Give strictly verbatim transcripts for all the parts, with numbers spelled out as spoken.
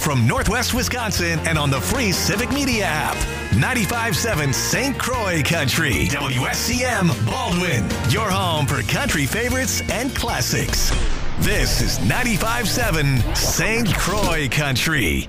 from Northwest Wisconsin and on the free Civic Media app. ninety-five point seven Saint Croix Country. W S C M Baldwin. Your home for country favorites and classics. This is ninety-five point seven Saint Croix Country.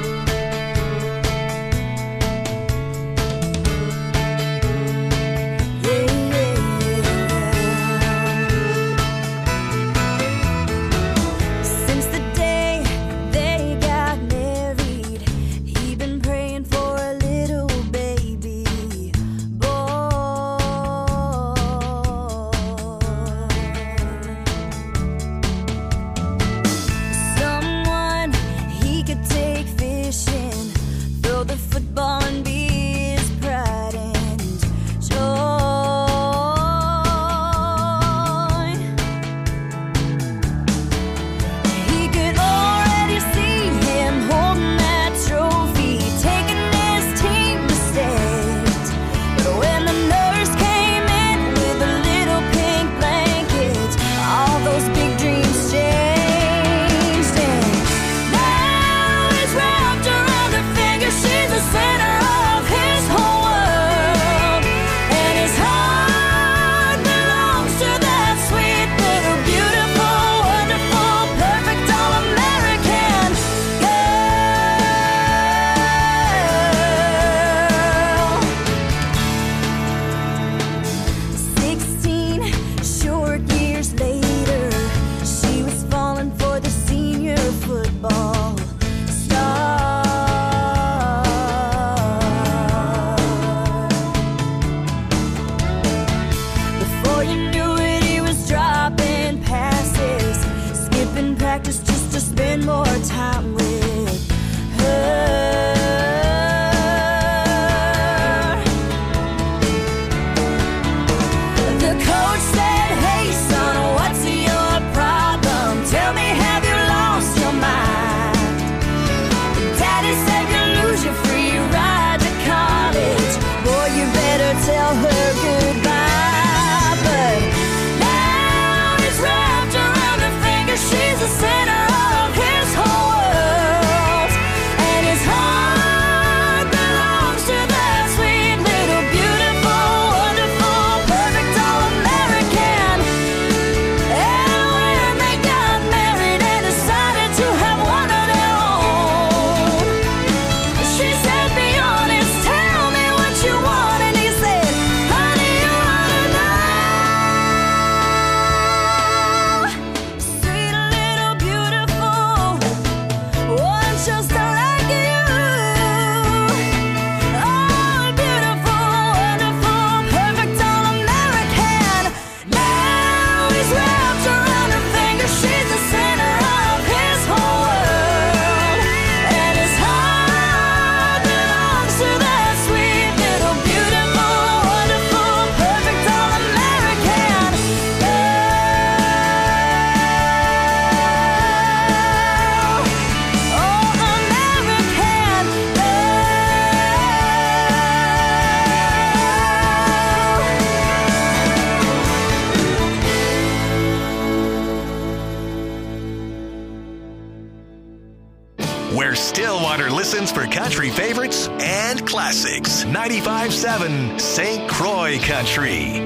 For country favorites and classics. ninety-five point seven Saint Croix Country.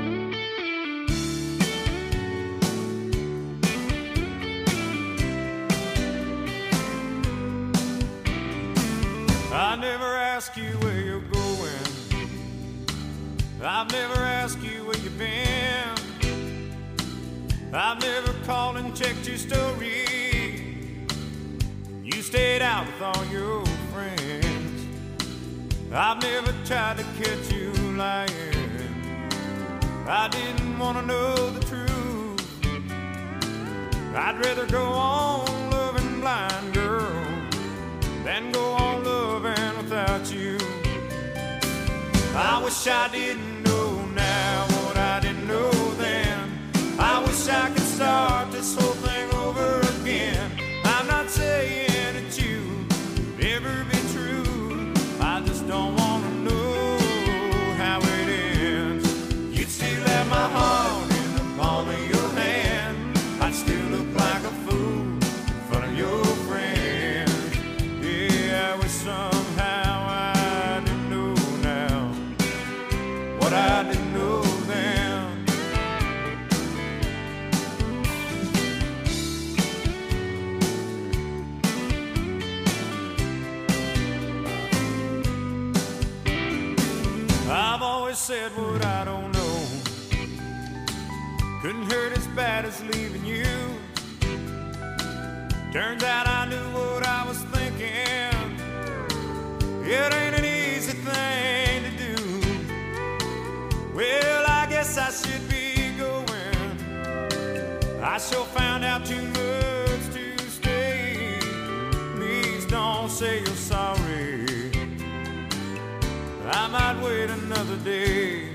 I never ask you where you're going. I've never asked you where you've been. I've never called and checked your story. You stayed out with all your friends. I've never tried to catch you lying. I didn't want to know the truth. I'd rather go on loving blind, girl, than go on loving without you. I wish I didn't know now what I didn't know then. I wish I could start this whole thing over again. I'm not saying that you ever be true. I just don't want to know how it ends. You'd still have my heart in the palm of your hand. I'd still look like a fool in front of your friends. always said what I don't know couldn't hurt as bad as leaving you. Turns out I knew what I was thinking. It ain't an easy thing to do. Well, I guess I should be going. I sure found out too much to stay. Please don't say you're sorry. I might wait another day.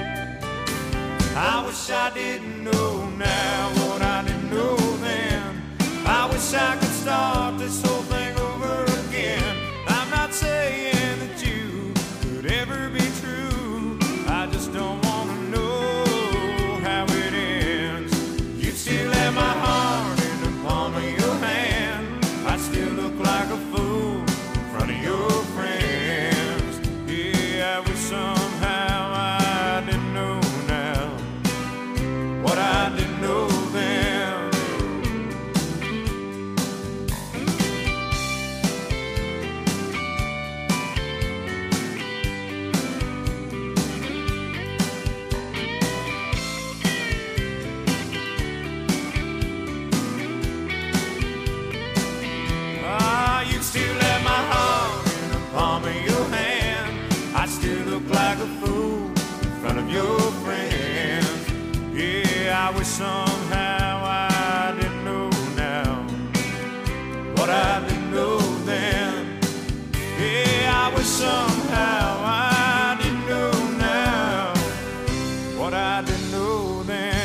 I wish I didn't know now what I didn't know then. I wish I could start this whole thing over again. I'm not saying that you could ever be true. I just don't want to know how it ends. You still have my heart in the palm of your hand. I still look like a fool in front of your friends. Yeah, I wish somehow I didn't know now what I didn't know then. Ah, you still have my heart in the palm of your hand. I still look like a fool in front of your friends. Yeah, I wish somehow I didn't know now what I didn't know then. Yeah, I wish somehow I didn't know now what I didn't know then.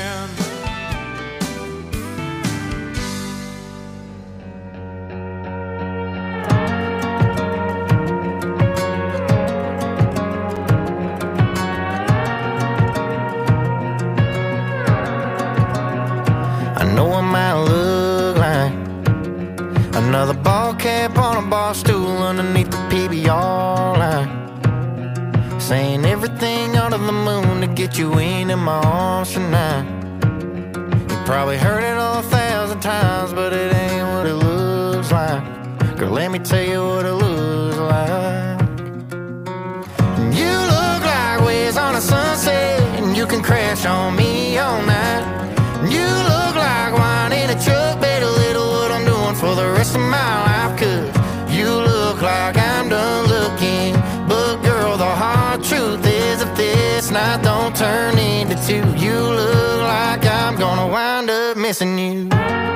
Another ball cap on a bar stool underneath the P B R line, saying everything under the moon to get you into my arms tonight. You probably heard it all a thousand times, but it ain't what it looks like. Girl, let me tell you what it looks like. You look like waves on a sunset, and you can crash on me all night. You look like wine in a truck, better little what I'm doing for the rest of my life. Cause you look like I'm done looking, but girl, the hard truth is if this night don't turn into two, you look like I'm gonna wind up missing you.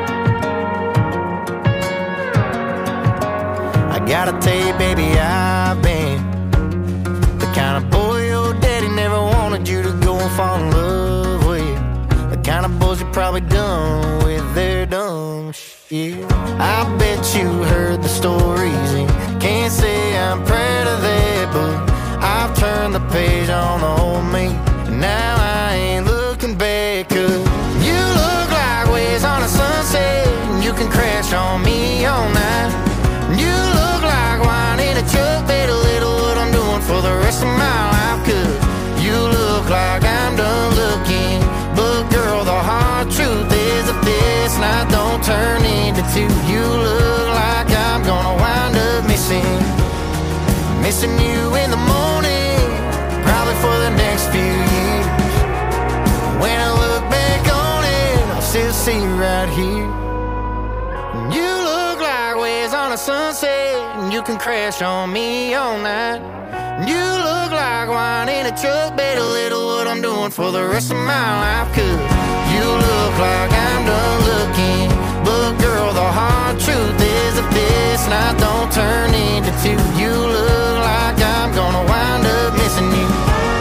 I gotta tell you, baby, I've been the kind of boy your daddy never wanted you to go and fall in love with. The kind of boys you probably done with their dumb shit. I bet you heard the stories and can't say I'm proud of that, but I've turned the page on the old me, and now I ain't looking back. Cause you look like waves on a sunset, and you can crash on me all night. You look like wine in a truck, better little what I'm doing for the rest of my life. Cause you look like I'm done looking, but girl, the hard truth is if this night don't turn into two, you look like I'm gonna wind up missing Missing you in the morning, probably for the next few years. When I look back on it, I'll still see you right here. You look like waves on a sunset, and you can crash on me all night. You look like wine in a truck, better little what I'm doing for the rest of my life. Cause you look like I'm done looking, but girl, the hard truth is if this night don't turn into two, you look like I'm gonna wind up missing you.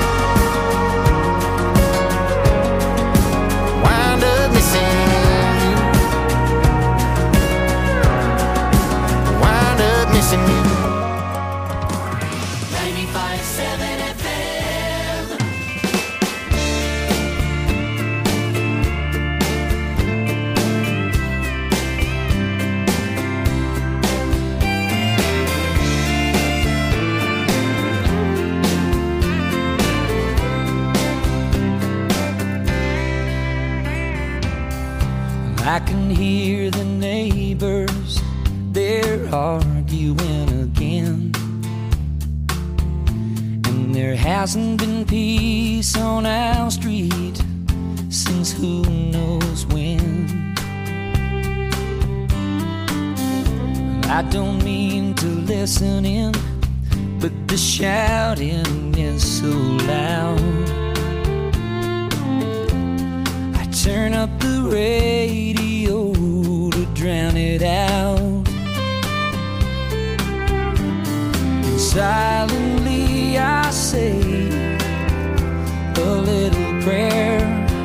Wind up missing you. Wind up missing you. ninety-five seven F M. I can hear the neighbors, they're arguing again, and they're hasn't been peace on our street since who knows when. I don't mean to listen in, but the shouting is so loud. I turn up the radio to drown it out. And silently I say a little prayer,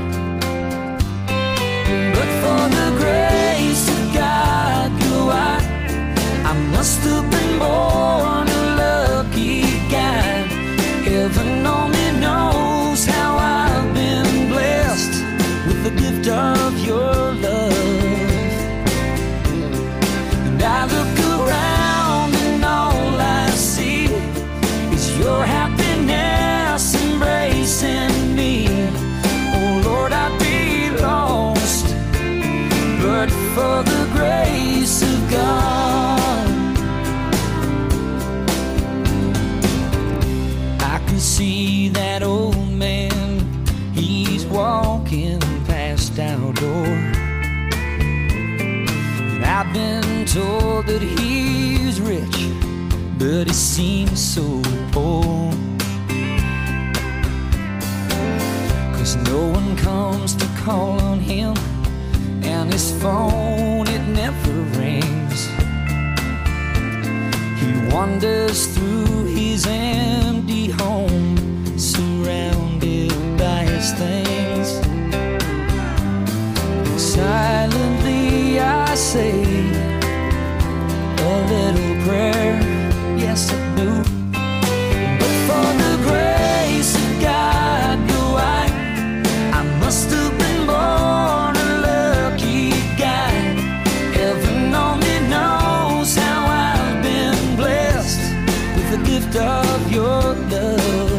but for the grace of God, go I. I must have been born a lucky guy. Heaven only knows how I've been blessed with the gift of your love. And I look around and all I see is your happiness embracing me. Oh Lord, I'd be lost but for the grace of God. See that old man, he's walking past our door. And I've been told that he's rich, but he seems so poor. 'Cause no one comes to call on him, and his phone, it never rings. He wanders through his empty home, surrounded by his things. And silently I say a little prayer, yes I do. But for the grace of God, go I. I must have been born a lucky guy. Heaven only knows how I've been blessed with the gift of your love.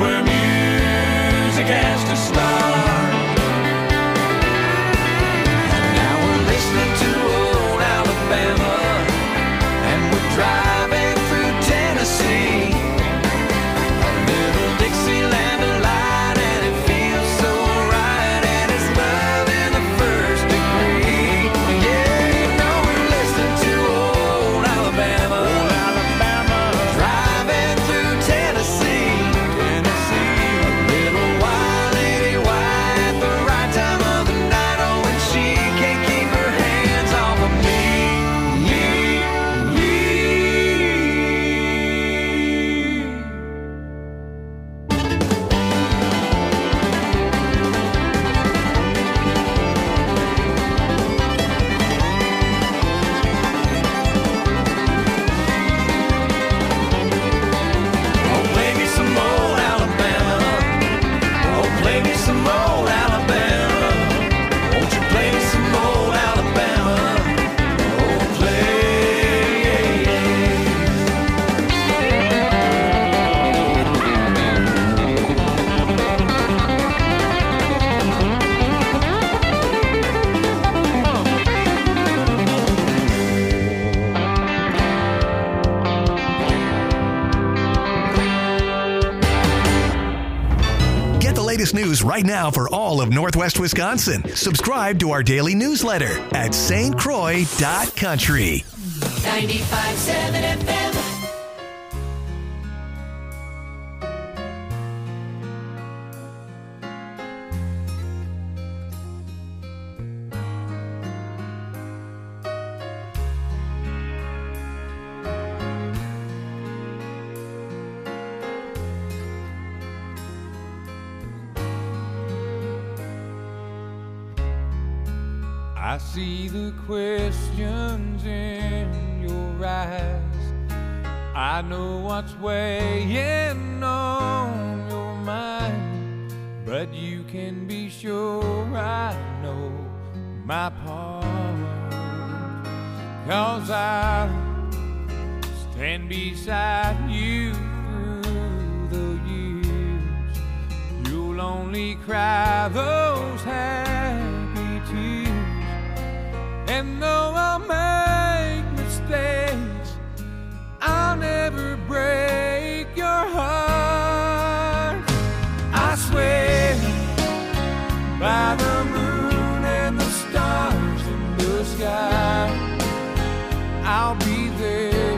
where music has to start. Now we're listening to old Alabama, and we're driving through Tennessee. A little Dixieland delight, and it feels so right, and it's love in the first degree. Yeah, you know we're listening to old Alabama, old Alabama, driving through Tennessee, Tennessee. A little wild lady white, the right time of the night, oh, and she can't keep her hands off of me. Oh, play me some old Alabama. Oh, play me some old Alabama. Won't you play me some old Alabama? Oh, play. Get the latest news right now for all of Northwest Wisconsin. Subscribe to our daily newsletter at S T Croix dot country. ninety-five point seven F M. I see the questions in your eyes. I know what's weighing on your mind, but you can be sure I know my part. 'Cause I stand beside you through the years. You'll only cry those happy tears. And though I'll make mistakes, I'll never break your heart. I swear by the moon and the stars in the sky, I'll be there.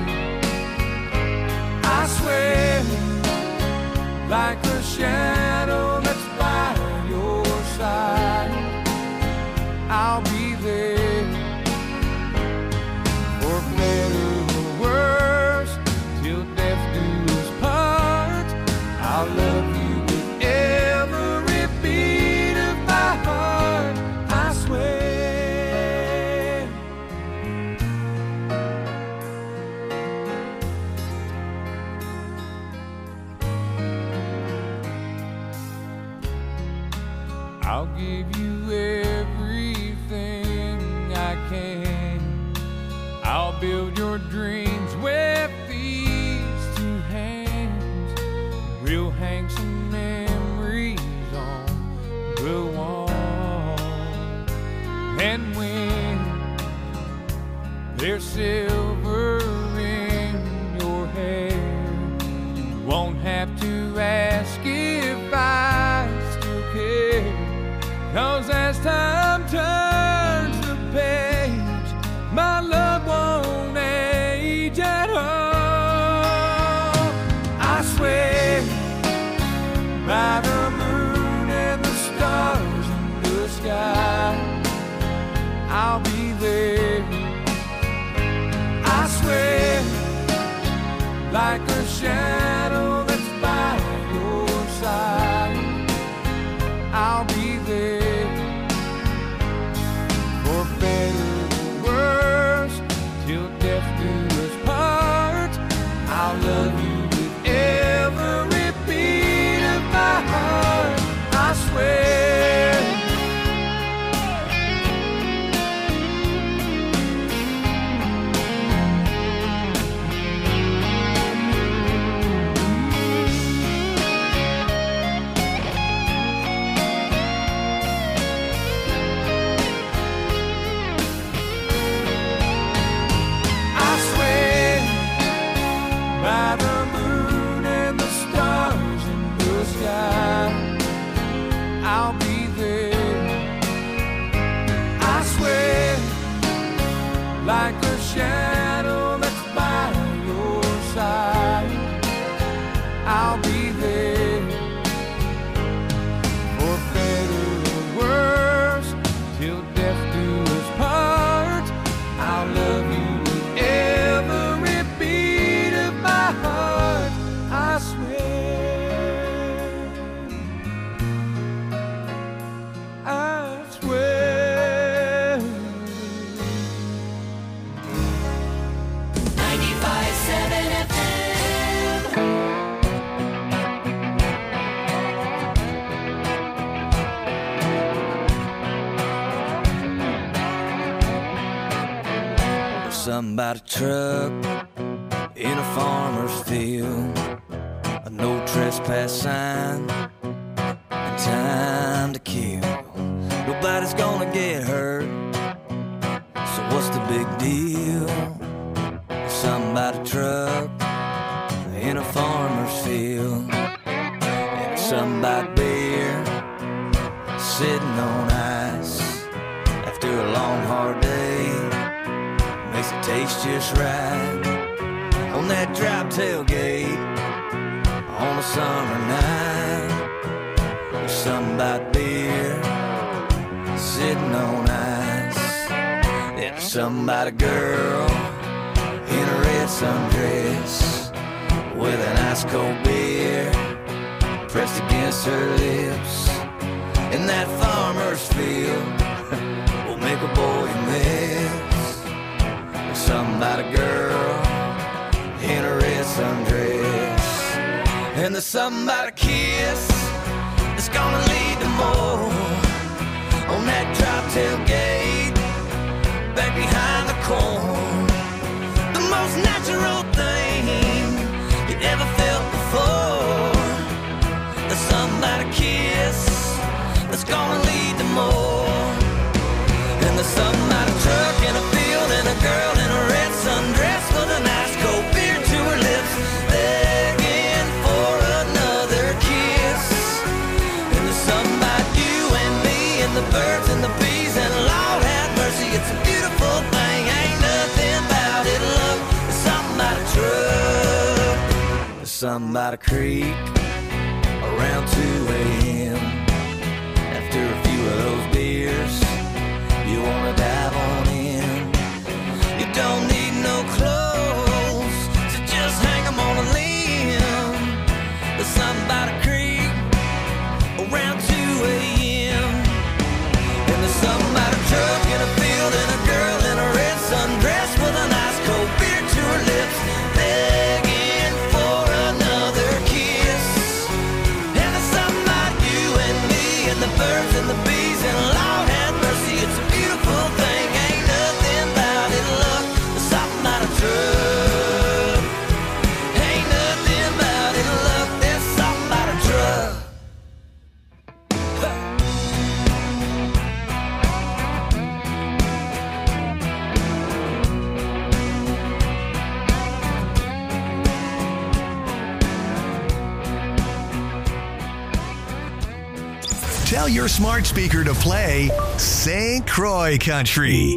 I swear like a shadow that's by your side, I'll be there. For better or worse, till death do us part, I'll love you with every beat of my heart. I swear. I'll give you everything I can. I'll build your dreams with these two hands. We'll hang some memories on the wall. And when there's silver in your hair, you won't have to ask if I still care. 'Cause as time turns the page, my love won't age at all. I swear by the moon and the stars in the sky, I'll be there. I swear like a shadow that's by your side, I'll be there. Something about a truck in a farmer's field, a no trespass sign, and time to kill. Nobody's gonna get hurt, so what's the big deal? Something about a truck in a farmer's field, and something about beer sitting on ice after a long hard day. Makes it taste just right on that drop tailgate on a summer night. There's something about beer sitting on ice. There's something about a girl in a red sundress with an ice cold beer pressed against her lips. In that farmer's field will make a boy miss. Something about a girl in a red sundress, and there's something about a kiss that's gonna lead to more on that drop tailgate back behind the corn. The most natural thing you ever felt before. There's something about a kiss that's gonna lead to more, and there's something about a truck in a field and a girl in a red sundress with an ice cold beer to her lips, begging for another kiss. And there's something about you and me and the birds and the bees, and Lord have mercy, it's a beautiful thing. Ain't nothing about it, love. There's something about a truck. There's something about a creek around two a.m. After a few of those beers, you wanna dive on in. You don't need no clothes, so just hang 'em on a limb. There's something about a creek around two a.m. And there's something about a truck in a field and a girl in a red sundress with an ice cold beer to her lips, begging for another kiss. And there's something about you and me and the birds and the bees, and Lord have mercy, it's a beautiful thing. Ain't nothing about it, look. There's something about a truck. Ain't nothing about it, look. There's something about a truck. Tell your smart speaker to play Saint Croix Country.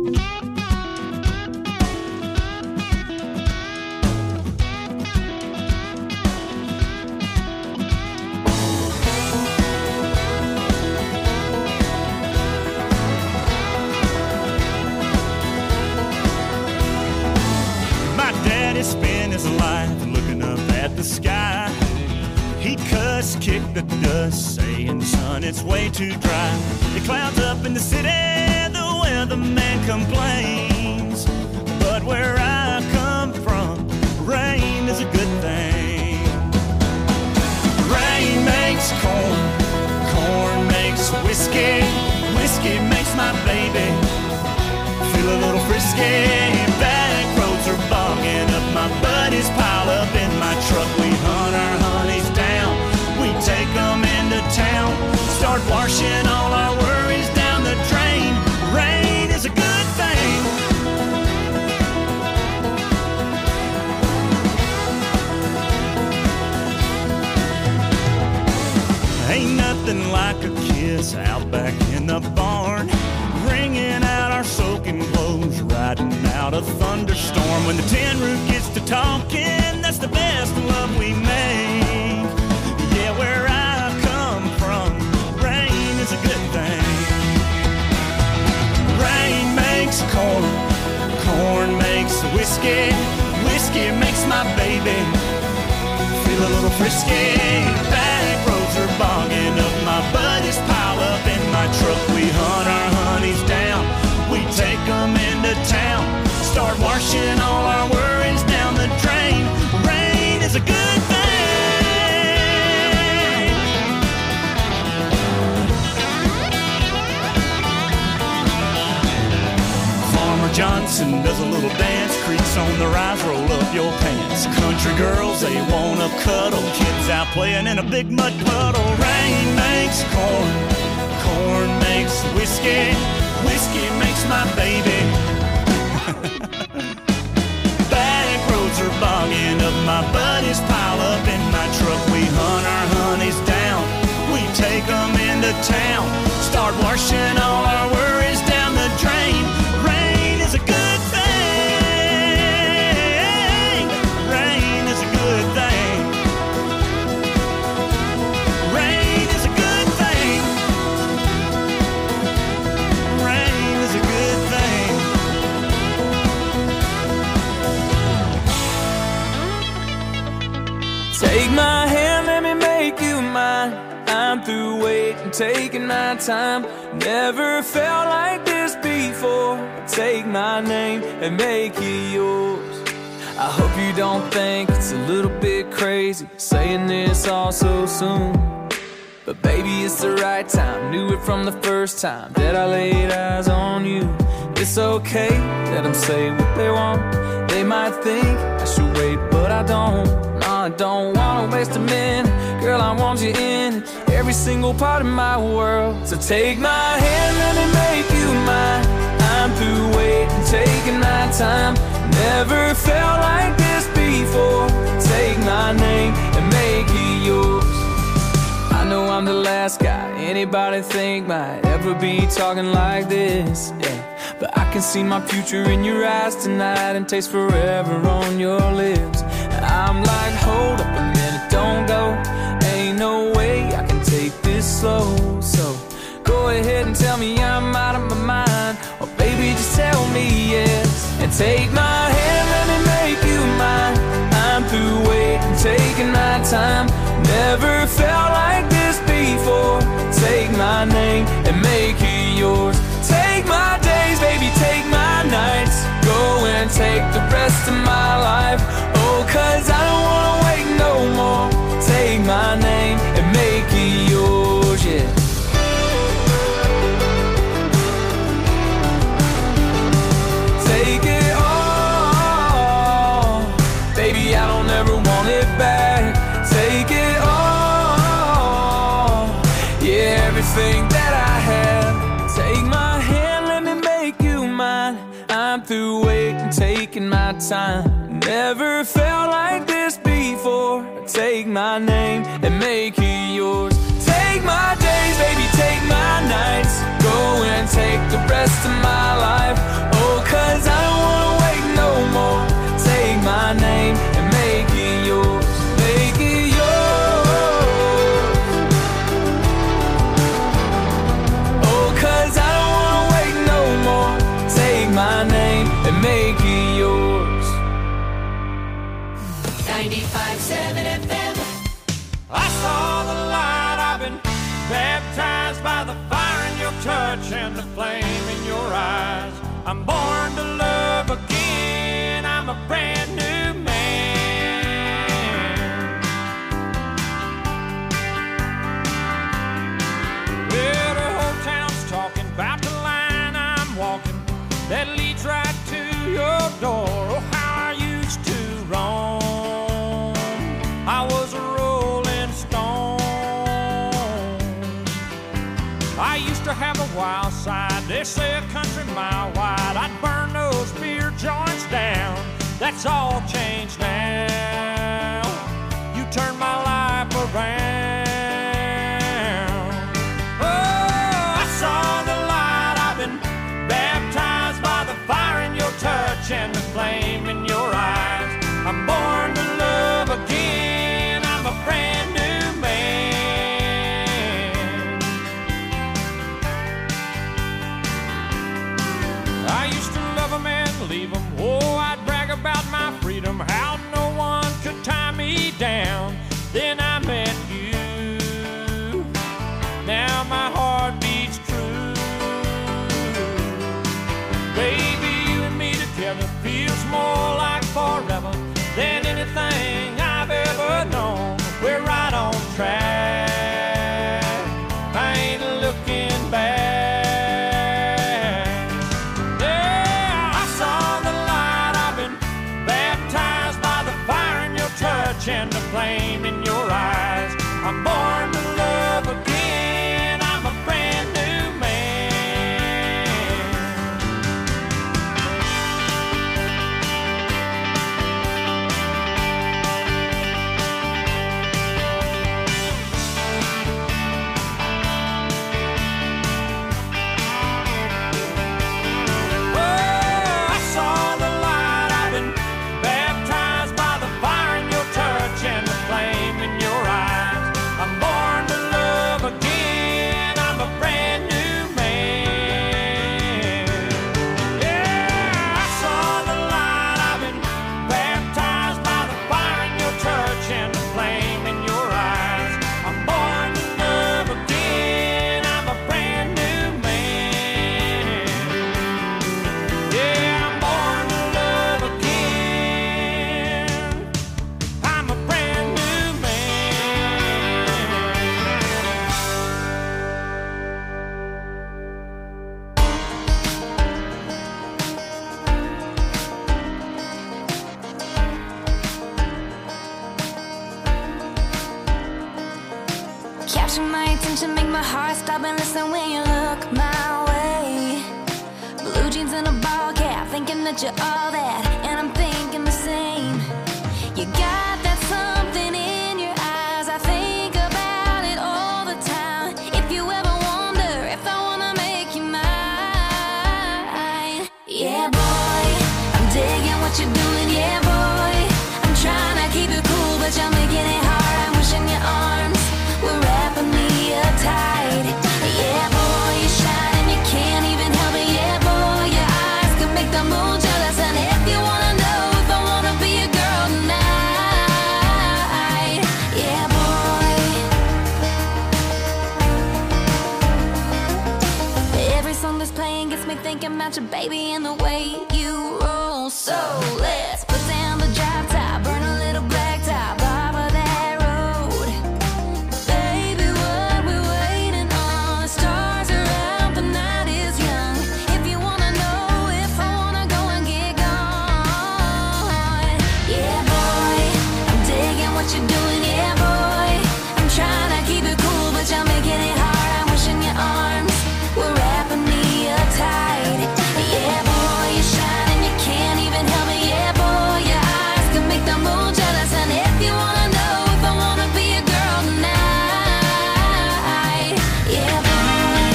My daddy spent his life looking up at the sky. He'd cuss, kick the dust, saying, son, it's way too dry. It clouds up in the city, the weatherman complains. But where I come from, rain is a good thing. Rain makes corn, corn makes whiskey, whiskey makes my baby feel a little frisky. Back roads are bogging up, my buddies pile up in my truck. We hunt our honeys down, we take them into town, start washing all our worries down the drain. Rain is a good thing. Ain't nothing like a kiss out back in the barn, wringing out our soaking clothes, riding out a thunderstorm. When the tin roof gets to talking, that's the best love we make. Yeah, where I come from, rain is a good thing. Rain makes corn, corn makes whiskey, whiskey makes my baby feel a little frisky. Back roads are bogging up, my buddies pile up in my truck. We hunt our honeys down, we take them into town, start washing all our worries down the drain. Rain is a good thing. Farmer Johnson does a little dance, creaks on the rise, roll up your pants. Country girls, they wanna cuddle, kids out playing in a big mud puddle. Rain makes corn, corn makes whiskey, whiskey makes my baby. Back roads are bogging up, my buddies pile up in my truck. We hunt our honeys down, we take them into town, start washing all our worries down the drain. Rain is a good thing, rain is a good thing, rain is a good thing, rain is a good thing. Take my hand, let me make you mine. I'm through waiting, taking my time. Never felt like this before. Take my name and make it yours. I hope you don't think it's a little bit crazy saying this all so soon, but baby, it's the right time. Knew it from the first time that I laid eyes on you. It's okay, let them say what they want. They might think I should wait, but I don't. No, I don't wanna waste a minute. Girl, I want you in every single part of my world. So take my hand, let me make you mine. I'm through waiting, taking my time. Never felt like this before. Take my name and make it yours. I know I'm the last guy anybody think might ever be talking like this, yeah. But I can see my future in your eyes tonight and taste forever on your lips. I'm like, hold up a minute, don't go. Ain't no way I can take this slow. So go ahead and tell me I'm out of my mind, or baby, just tell me yes. And take my hand, let me make you mine. I'm through waiting, taking my time. Never felt like this before. Take my name and make it yours. Take my days, baby, take my nights. Go and take the rest of my life. Oh, cause I don't wanna wait no more. Take my name and make it yours, yeah. Take it all, baby, I don't ever want it back. Take it all, yeah, everything that I have. Take my hand, let me make you mine. I'm through waiting, taking my time. Never felt like this before. Take my name and make it yours. Take my days, baby, take my nights. Go and take the rest of my life. Oh, cause I don't wanna wait no more. Take my name and make it yours. Make it yours. Oh, cause I don't wanna wait no more. Take my name and make it yours. ninety-five seven F M. I saw the light, I've been baptized by the fire in your touch and the flame in your eyes. I'm born to love again, I'm a brand new man. Well, the whole town's talking about the line I'm walking that leads right to your door. Oh, how I used to roam. I was a rolling stone. I used to have a wild side, they say a country mile wide. I'd burn those beer joints down. That's all changed now. You turned my life around. Oh, I saw the light, I've been baptized by the fire in your touch and the flame in your eyes. I'm born to love again, I'm a brand new man. I used to love them and leave them. Oh, I'd brag about my freedom, how no one could tie me down. Then I met you, now my heart beats true. Baby, you and me together feels more like forever than anything I've ever known. We're right on track, I ain't looking back. Yeah, I capture my attention, make my heart stop and listen when you look my way. Blue jeans and a ball cap, thinking that you're all that, and I'm thinking the same. You got that something in your eyes, I think about it all the time. If you ever wonder if I wanna make you mine, yeah boy, I'm digging what you're doing, yeah boy. I'm trying to keep it cool, but you're making it hard. I'm wishing your arms were wrapping me up tight. Yeah boy, you shine and you can't even help it. Yeah boy, your eyes can make the moon jealous. And if you wanna know if I wanna be a girl tonight, yeah boy. Every song that's playing gets me thinking about your baby and the way you roll. So let's put down the drop top, burn a little black top off of that road. Baby, what we waiting on? The stars are out, the night is young. If you wanna know if I wanna go and get gone, yeah boy, I'm digging what you're doing, yeah boy. I'm trying to keep it cool, but you're making it hard. I'm wishing your arms were wrapping me up tight. Yeah boy, you shine and you can't even help it. Yeah boy, your eyes can make the moon jealous. And if you wanna know if I wanna be a girl tonight, yeah boy.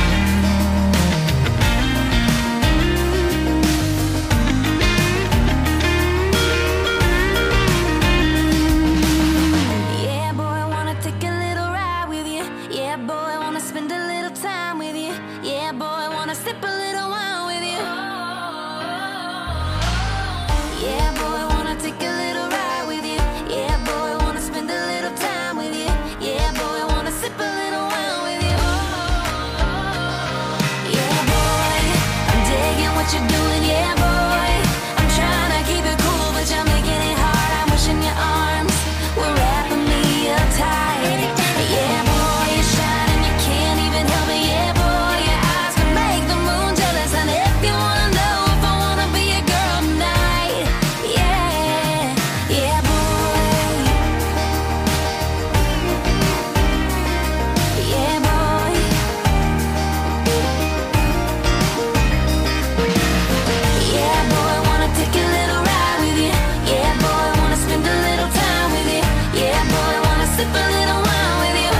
Yeah boy, I wanna take a little ride with you. Yeah boy, I wanna spend a little time with you. Yeah boy, I wanna sip a little wine with you. Yeah boy, I wanna take a little ride with you. Yeah boy, I wanna spend a little time with you. Yeah boy, I wanna sip a little wine with you. Yeah boy, I'm digging what you're doing, yeah boy. I'm trying to keep it cool, but you're making it hard. I'm wishing your arms were wrapping me up tight. Yeah boy, you shine and you can't even help it. Yeah boy, your eyes can make the moon jealous. And if you wanna know if I wanna be a girl tonight, yeah, yeah boy, yeah boy, yeah boy, I wanna take a little ride with you. Yeah boy, I wanna spend a little time with you. Yeah boy, I wanna sip a little wine with you.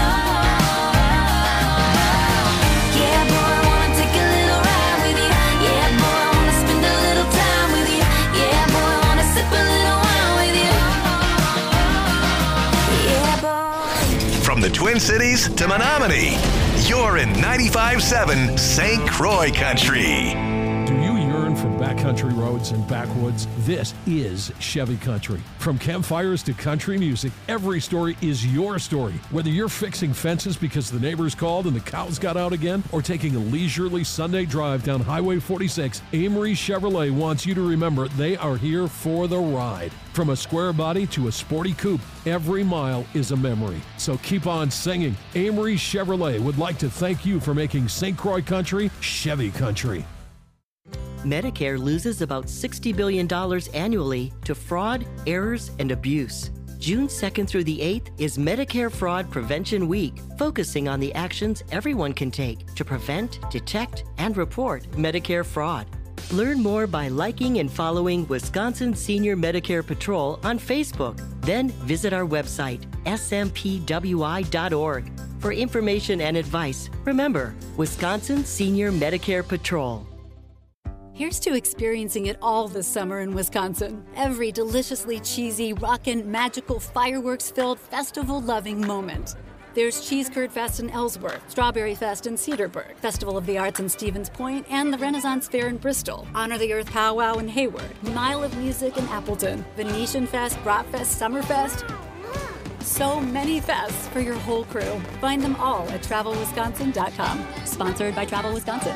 Yeah boy, I wanna take a little ride with you. Yeah boy, I wanna spend a little time with you. Yeah boy, I wanna sip a little wine with you. Yeah boy. From the Twin Cities to Menominee, you're in ninety-five seven Saint Croix Country. Do you yearn for backcountry roads and backwoods? This is Chevy Country. From campfires to country music, every story is your story. Whether you're fixing fences because the neighbors called and the cows got out again, or taking a leisurely Sunday drive down Highway forty-six, Amory Chevrolet wants you to remember they are here for the ride. From a square body to a sporty coupe, every mile is a memory. So keep on singing. Amory Chevrolet would like to thank you for making Saint Croix Country Chevy Country. Medicare loses about sixty billion dollars annually to fraud, errors, and abuse. June second through the eighth is Medicare Fraud Prevention Week, focusing on the actions everyone can take to prevent, detect, and report Medicare fraud. Learn more by liking and following Wisconsin Senior Medicare Patrol on Facebook. Then visit our website, S M P W I dot org. For information and advice, remember, Wisconsin Senior Medicare Patrol. Here's to experiencing it all this summer in Wisconsin. Every deliciously cheesy, rockin', magical, fireworks-filled, festival-loving moment. There's Cheese Curd Fest in Ellsworth, Strawberry Fest in Cedarburg, Festival of the Arts in Stevens Point, and the Renaissance Fair in Bristol, Honor the Earth Powwow in Hayward, Mile of Music in Appleton, Venetian Fest, Bratfest, Summerfest. So many fests for your whole crew. Find them all at travel wisconsin dot com. Sponsored by Travel Wisconsin.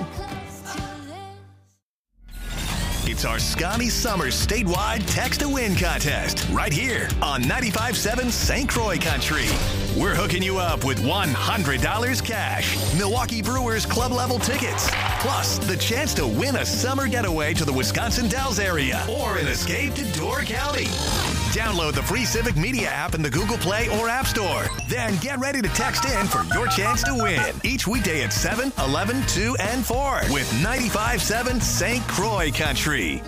It's our Scotty Summers statewide Text to Win contest right here on ninety-five seven Saint Croix Country. We're hooking you up with one hundred dollars cash, Milwaukee Brewers club level tickets, plus the chance to win a summer getaway to the Wisconsin Dells area or an escape to Door County. Download the free Civic Media app in the Google Play or App Store. Then get ready to text in for your chance to win. Each weekday at seven, eleven, two, and four with ninety-five point seven Saint Croix Country.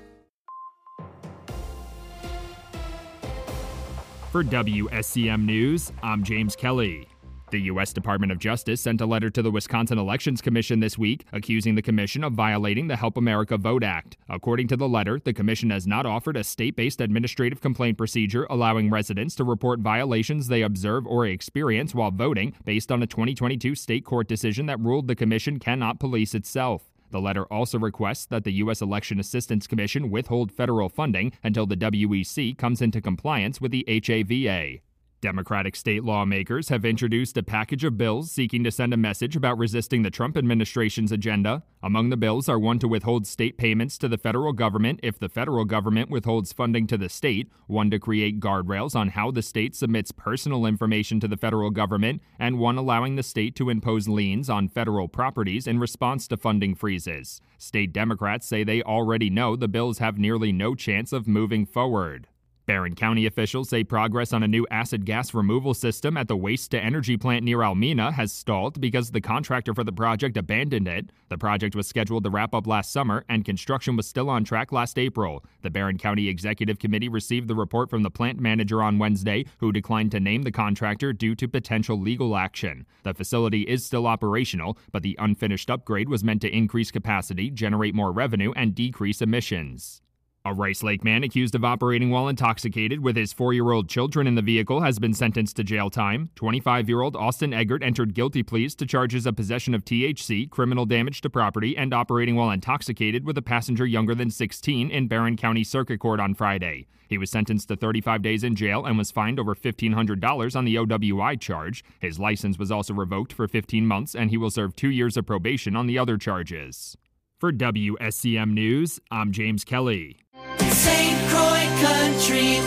For W S C M News, I'm James Kelly. The U S Department of Justice sent a letter to the Wisconsin Elections Commission this week accusing the commission of violating the Help America Vote Act. According to the letter, the commission has not offered a state-based administrative complaint procedure allowing residents to report violations they observe or experience while voting based on a twenty twenty-two state court decision that ruled the commission cannot police itself. The letter also requests that the U S Election Assistance Commission withhold federal funding until the W E C comes into compliance with the H A V A. Democratic state lawmakers have introduced a package of bills seeking to send a message about resisting the Trump administration's agenda. Among the bills are one to withhold state payments to the federal government if the federal government withholds funding to the state, one to create guardrails on how the state submits personal information to the federal government, and one allowing the state to impose liens on federal properties in response to funding freezes. State Democrats say they already know the bills have nearly no chance of moving forward. Barron County officials say progress on a new acid gas removal system at the waste-to-energy plant near Almena has stalled because the contractor for the project abandoned it. The project was scheduled to wrap up last summer, and construction was still on track last April. The Barron County Executive Committee received the report from the plant manager on Wednesday, who declined to name the contractor due to potential legal action. The facility is still operational, but the unfinished upgrade was meant to increase capacity, generate more revenue, and decrease emissions. A Rice Lake man accused of operating while intoxicated with his four-year-old children in the vehicle has been sentenced to jail time. twenty-five-year-old Austin Eggert entered guilty pleas to charges of possession of T H C, criminal damage to property, and operating while intoxicated with a passenger younger than sixteen in Barron County Circuit Court on Friday. He was sentenced to thirty-five days in jail and was fined over fifteen hundred dollars on the O W I charge. His license was also revoked for fifteen months, and he will serve two years of probation on the other charges. For W S C M News, I'm James Kelly. Saint Croix Country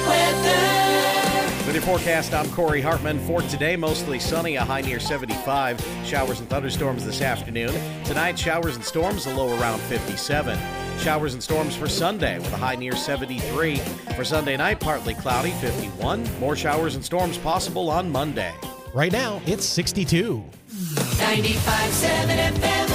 weather. With your forecast, I'm Corey Hartman. For today, mostly sunny, a high near seventy-five. Showers and thunderstorms this afternoon. Tonight, showers and storms, a low around fifty-seven. Showers and storms for Sunday with a high near seventy-three. For Sunday night, partly cloudy, fifty-one. More showers and storms possible on Monday. Right now, it's sixty-two. ninety-five point seven F M.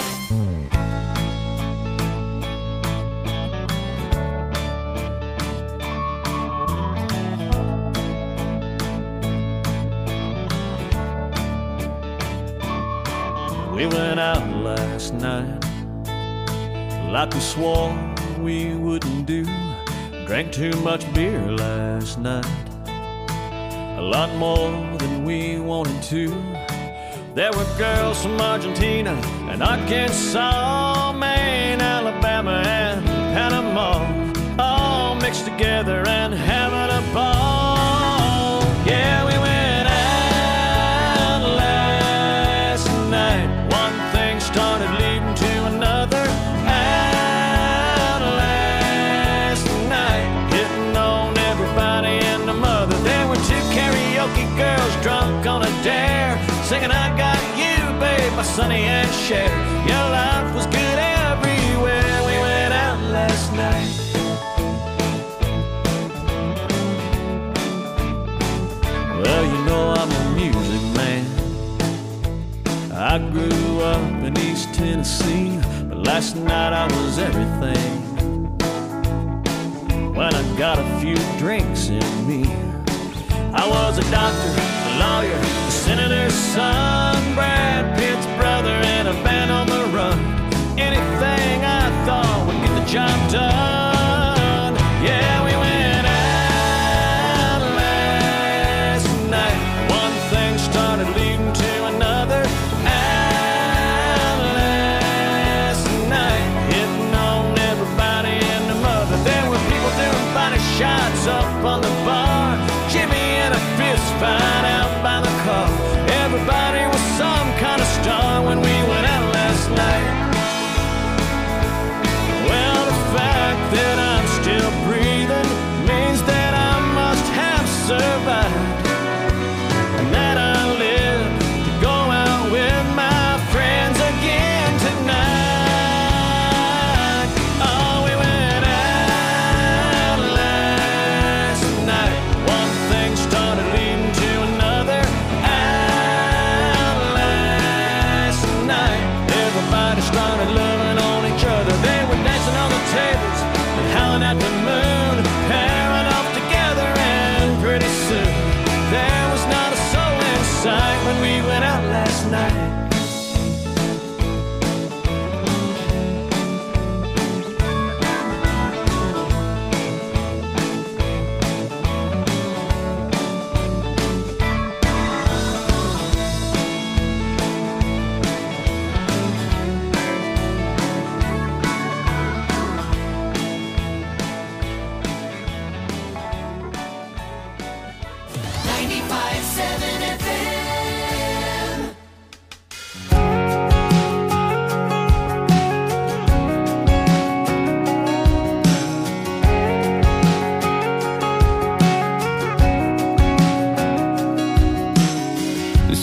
We went out last night like we swore we wouldn't do. Drank too much beer last night, a lot more than we wanted to. There were girls from Argentina and Arkansas, Maine, Alabama, and Panama, all mixed together and having a ball. Yeah, we went out last night. One thing started leading to another. Out last night, hitting on everybody and the mother. There were two karaoke girls drunk on a dare, singing I Got You, babe, by Sonny and Cher. Your life was good everywhere. We went out last night. Well, you know I'm a music man. I grew up in East Tennessee, but last night I was everything. When I got a few drinks in me, I was a doctor, a lawyer, a senator's son, Brad Pitt's brother, and a band on the run. Anything I thought would get the job done. Yeah, we went out last night. One thing started leading to another. Out last night, hitting on everybody and the mother. There were people doing body shots up on the bar. Jimmy and a fist fight out by the car. Everybody was some kind of star when we went out last night. Well, the fact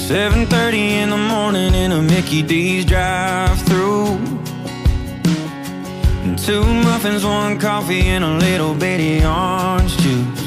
seven thirty in the morning in a Mickey D's drive-thru. Two muffins, one coffee, and a little bitty orange juice.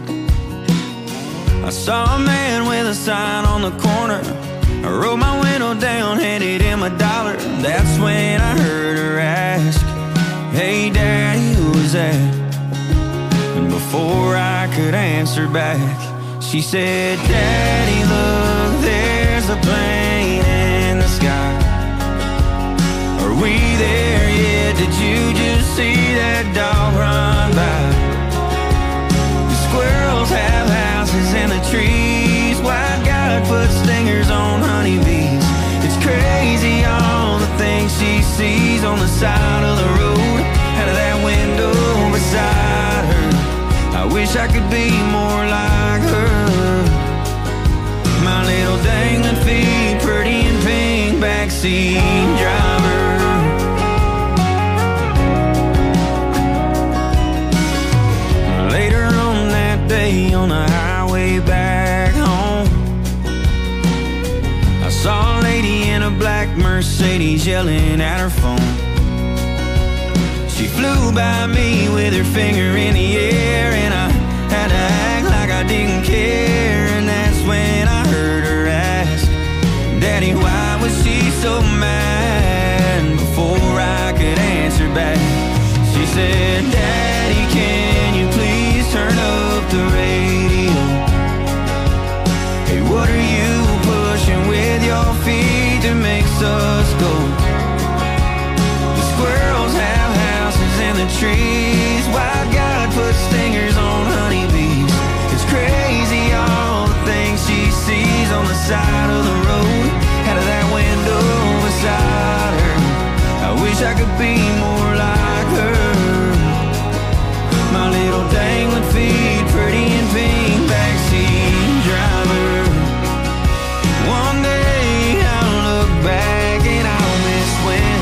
I saw a man with a sign on the corner. I rolled my window down, handed him a dollar. That's when I heard her ask, "Hey Daddy, who was that?" And before I could answer back, she said, "Daddy, look, there's a plane in the sky. Are we there yet? Did you just see that dog run by? The squirrels have houses in the trees. Why God put stingers on honeybees? It's crazy all the things she sees on the side of the road, out of that window beside her. I wish I could be more like her. My little dangling feet, pretty and pink, backseat driver." Later on that day on the highway back home, I saw a lady in a black Mercedes yelling at her phone. She flew by me with her finger in the air, and I had to act like I didn't care. And that's when I heard her ask, "Daddy, why was she so mad?" And before I could answer back, she said, "Daddy, can you please turn up the radio? Hey, what are you pushing with your feet that makes us go? The squirrels have houses in the trees. Why God put stingers on honeybees? It's crazy all the things she sees on the side of the road, out of that window beside her. I wish I could be more like her. My little dangling feet, pretty and pink, backseat driver. One day I'll look back and I'll miss when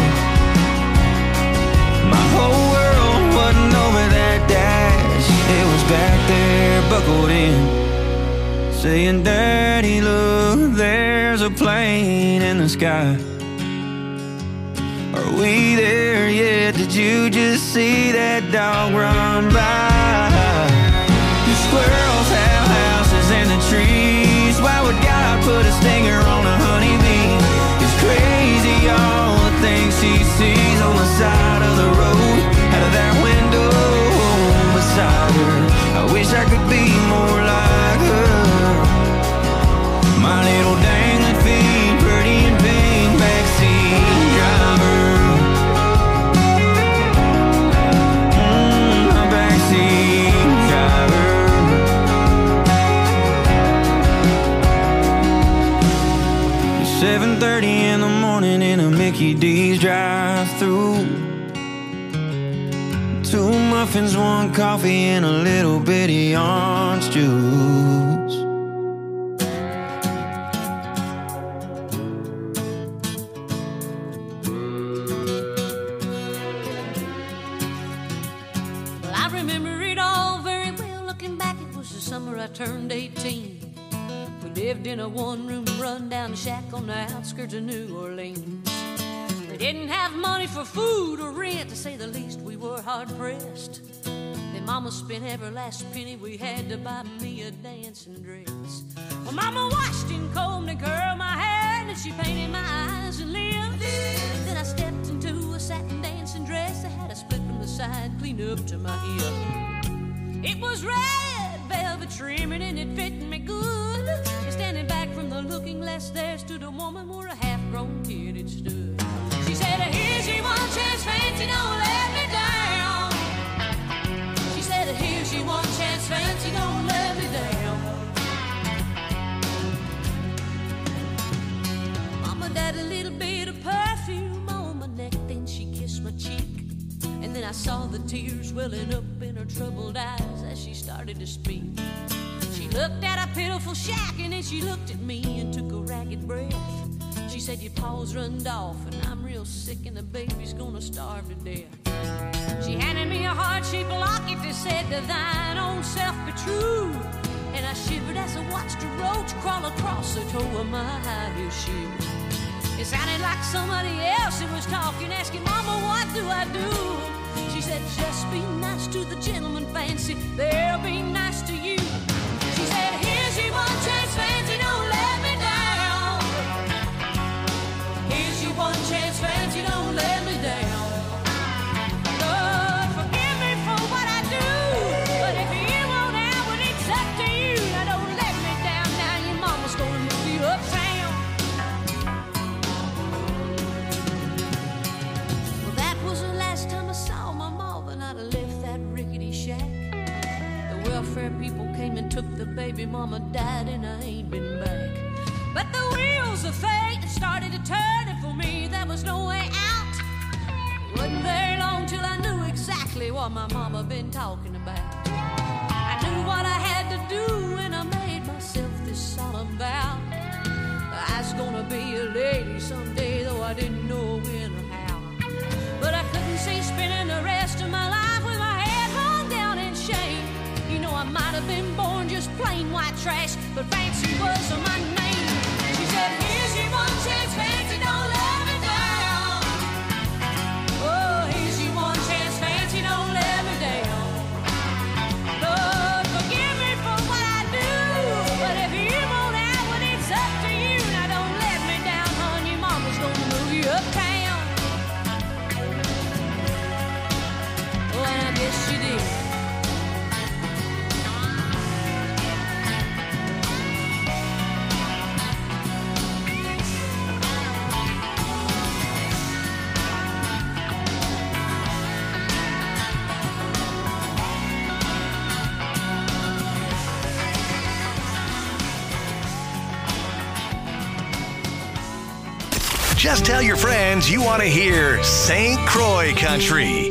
my whole world wasn't over that dash. It was back there, buckled in, saying, "Daddy, look, there's a plane in the sky. Are we there yet? Did you just see that dog run by? The squirrels have houses in the trees. Why would God put a stinger on a honeybee? It's crazy all the things she sees on the side of the road, out of that window beside her. I wish I could be more like her. My little dangling feet, pretty and pink, backseat driver." Mm, a backseat driver. seven thirty in the morning in a Mickey D's drive-thru. Two muffins, one coffee, and a little bitty orange juice. Well, I remember it all very well. Looking back, it was the summer I turned eighteen. We lived in a one-room rundown shack on the outskirts of New Orleans. We didn't have money for food or rent, to say the least. We were hard-pressed. Then Mama spent every last penny we had to buy me a dancing dress. Well, Mama washed and combed and curled my hair, and she painted my eyes and lips. Then I stepped into a satin dancing dress that had a split from the side clean up to my hip. It was red velvet trimming and it fit me good. And standing back from the looking glass there stood a woman where a half-grown kid had stood. She said, "Here's your one chance, fancy, don't let me down." She said, "Here's your one chance, fancy, don't let me down." Mama died a little bit of perfume on my neck, then she kissed my cheek. And then I saw the tears welling up in her troubled eyes as she started to speak. She looked at a pitiful shack and then she looked at me and took a ragged breath. She said, "Your paws runned off and I'm real sick and the baby's gonna starve to death." She handed me a heart-shaped locket that said, "To thine own self be true." and I shivered as I watched a roach crawl across the toe of my high heel shoe. It sounded like somebody else who was talking, asking, Mama, what do I do? She said, just be nice to the gentleman, Fancy, they'll be nice to you. She said, here's your one chance, Fancy, don't let me down. Here's your one chance, Fancy, don't let me down. Lord, forgive me for what I do, but if you want out, well, it's up to you. Now don't let me down, now your mama's gonna move you uptown. Well, that was the last time I saw my mother, and I'd have left that rickety shack. The welfare people came and took the baby, mama died, and I ain't been back. But the wheels of fate started to turn, and for me there was no way out. It wasn't very long till I knew exactly what my mama been talking about. I knew what I had to do, and I made myself this solemn vow. I was gonna be a lady someday, though I didn't know when or how. But I couldn't see spending the rest of my life with my head hung down in shame. You know, I might have been born just plain white trash, but Fancy was my name. She said, here's your one chance, Fancy, don't let me down. Oh, here's your one chance, Fancy, don't let me down. Lord, forgive me for what I do, but if you want out, well, it's up to you. Now don't let me down, hon, your mama's gonna move you uptown. Oh, and I guess she did. Just tell your friends you want to hear Saint Croix Country.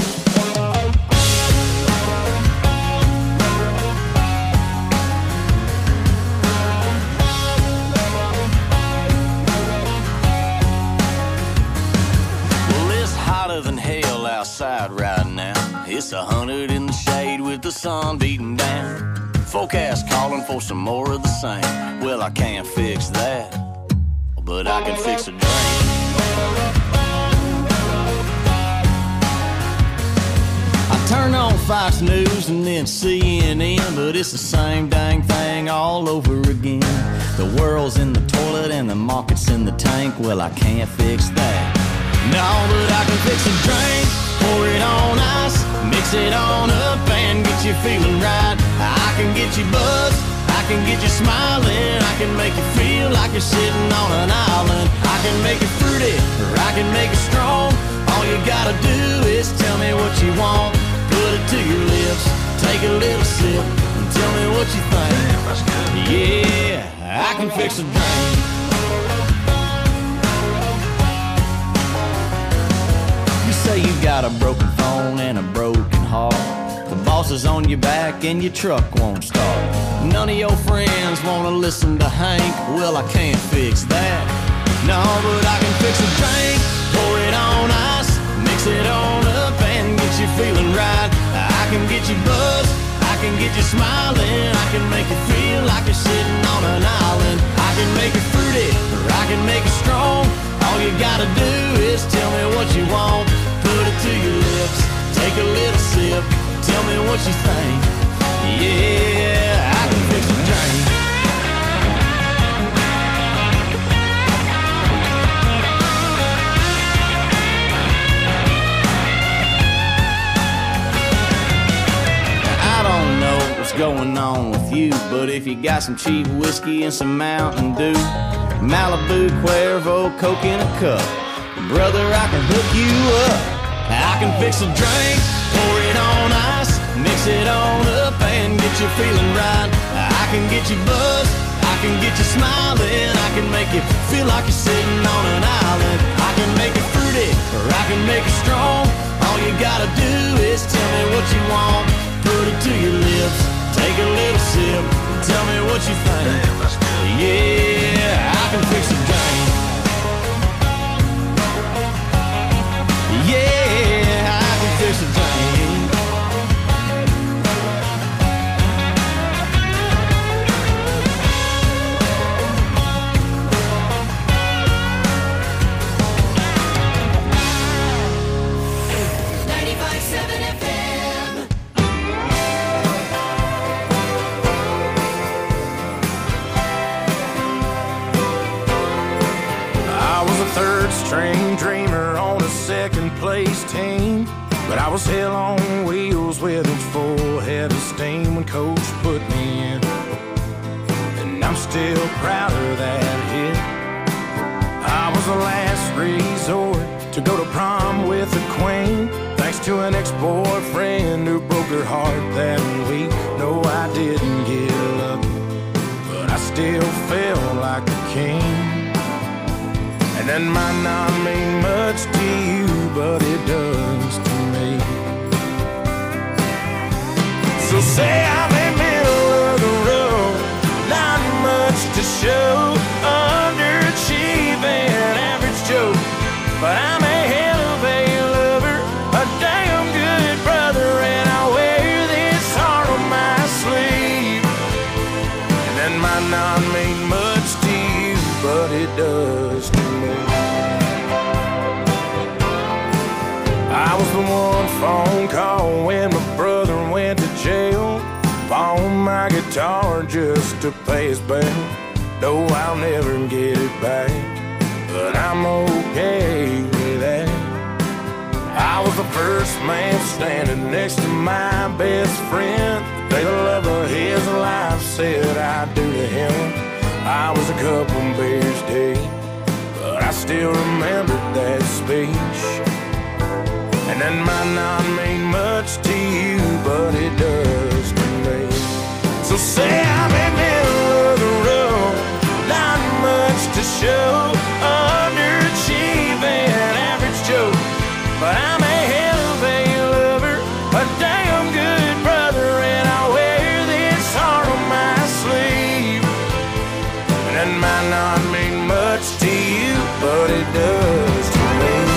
Well, it's hotter than hell outside right now. It's a hundred in the shade with the sun beating down. Forecast calling for some more of the same. Well, I can't fix that, but I can fix a drink. I turn on Fox News and then C N N, but it's the same dang thing all over again. The world's in the toilet and the market's in the tank. Well, I can't fix that. No, but I can fix a drink. Pour it on ice, mix it on up and get you feeling right. I can get you buzzed, I can get you smiling, I can make you feel like you're sitting on an island. I can make it fruity, or I can make it strong. All you gotta do is tell me what you want. Put it to your lips, take a little sip, and tell me what you think. Yeah, I can fix a drink. You say you got a broken phone and a broken heart. The boss is on your back and your truck won't start. None of your friends wanna listen to Hank. Well, I can't fix that. No, but I can fix a drink. Pour it on ice, mix it on up and get you feeling right. I can get you buzzed, I can get you smiling, I can make you feel like you're sitting on an island. I can make it fruity, or I can make it strong. All you gotta do is tell me what you want. Put it to your lips, take a little sip, tell me what you think. Yeah, I can fix a drink. I don't know what's going on with you, but if you got some cheap whiskey and some Mountain Dew, Malibu, Cuervo, Coke in a cup, brother, I can hook you up. I can fix a drink, pour it on ice, mix it on up and get you feeling right. I can get you buzzed, I can get you smiling, I can make you feel like you're sitting on an island. I can make it fruity, or I can make it strong. All you gotta do is tell me what you want. Put it to your lips, take a little sip, tell me what you think. Yeah, I can fix a drink. Yeah, I can fix a drink. team, but I was hell on wheels with a full head of steam when coach put me in. And I'm still proud of that hit. I was the last resort to go to prom with a queen, thanks to an ex-boyfriend who broke her heart that week. No, I didn't get lucky, but I still felt like a king. And that might not mean much to you, but it does to me. So say I'm in the middle of the road, not much to show, underachieving, average Joe, but I'm a hell of a lover, a damn good brother, and I wear this heart on my sleeve. And that might not mean much to you, but it does to me. I was the one phone call when my brother went to jail, pawned my guitar just to pay his bail. No, I'll never get it back, but I'm okay with that. I was the first man standing next to my best friend, the day the love of his life said I do to him. I was a couple beers deep, but I still remember that speech. And that might not mean much to you, but it does to me. So say I'm in the middle of the road, not much to show, underachieving, average Joe, but I'm a hell of a lover, a damn good brother, and I wear this heart on my sleeve. And that might not mean much to you, but it does to me.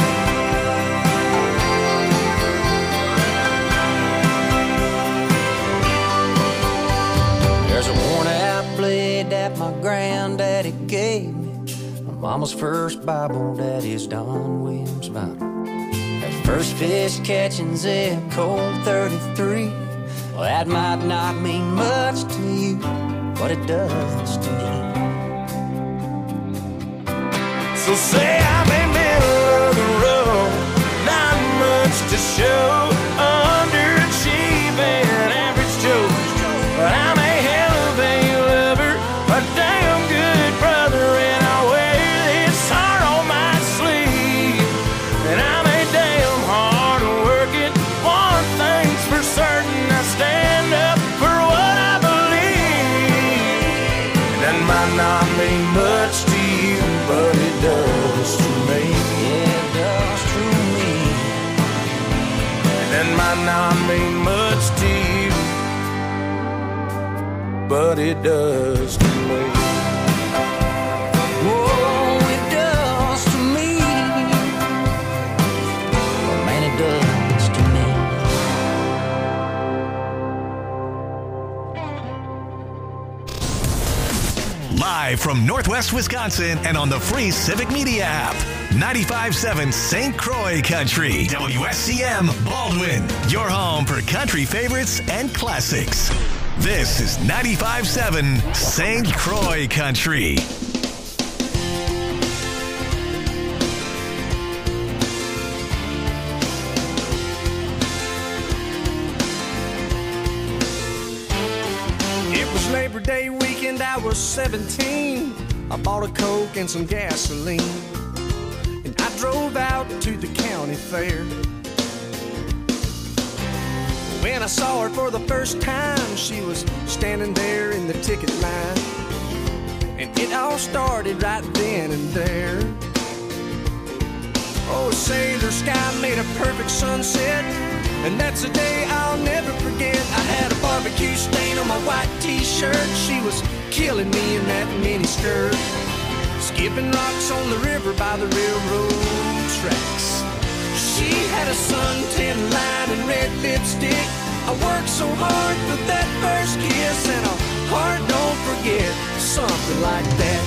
There's a worn out blade that my granddaddy gave me, my mama's first Bible, daddy's Don Williams Bible. That first fish catching Zeb Colt thirty-three, well, that might not mean much to you, but it does to me. So say I'm in the middle of the road, not much to show, underachieving, average Joe, but I'm a hell of a lover, a damn good brother, and I wear this heart on my sleeve. And I'm a damn hard working, one thing's for certain, I stand up for what I believe. And that might not mean much to you, but it does to me. Yeah, it does to me. And that might not mean much to you, but it does to me. Whoa, it does to me. Oh, man, it does to me. Live from Northwest Wisconsin and on the free Civic Media app. ninety-five point seven Saint Croix Country. W S C M Baldwin. Your home for country favorites and classics. This is ninety-five point seven Saint Croix Country. It was Labor Day weekend, I was seventeen. I bought a Coke and some gasoline, and I drove out to the county fair. When I saw her for the first time, she was standing there in the ticket line, and it all started right then and there. Oh, say, the sky made a perfect sunset, and that's a day I'll never forget. I had a barbecue stain on my white t-shirt. She was killing me in that mini skirt, skipping rocks on the river by the railroad tracks. She had a suntan line and red lipstick. I worked so hard for that first kiss, and a heart don't forget, something like that.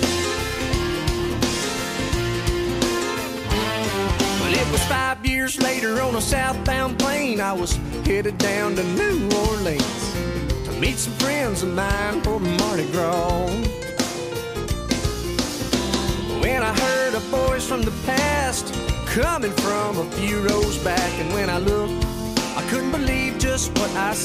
Well, it was five years later on a southbound plane. I was headed down to New Orleans to meet some friends of mine for Mardi Gras. When I heard a voice from the past coming from a few rows back. And when I looked, I couldn't believe just what I